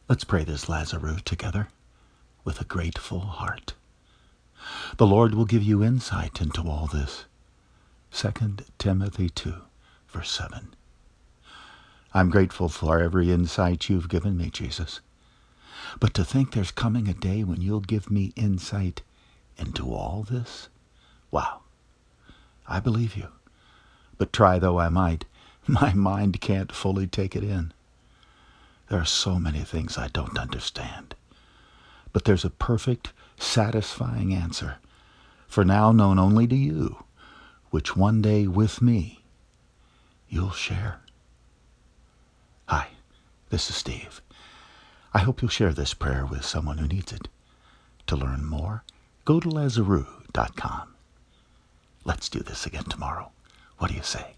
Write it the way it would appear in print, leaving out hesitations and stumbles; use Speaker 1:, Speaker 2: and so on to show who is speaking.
Speaker 1: Let's pray this Lazarus together with a grateful heart. The Lord will give you insight into all this. 2 Timothy 2, verse 7. I'm grateful for every insight you've given me, Jesus. But to think there's coming a day when you'll give me insight into all this? Wow. I believe you. But try though I might, my mind can't fully take it in. There are so many things I don't understand. But there's a perfect, satisfying answer, for now known only to you, which one day with me you'll share. Hi, this is Steve. I hope you'll share this prayer with someone who needs it. To learn more, go to Lazarus.com. Let's do this again tomorrow. What do you say?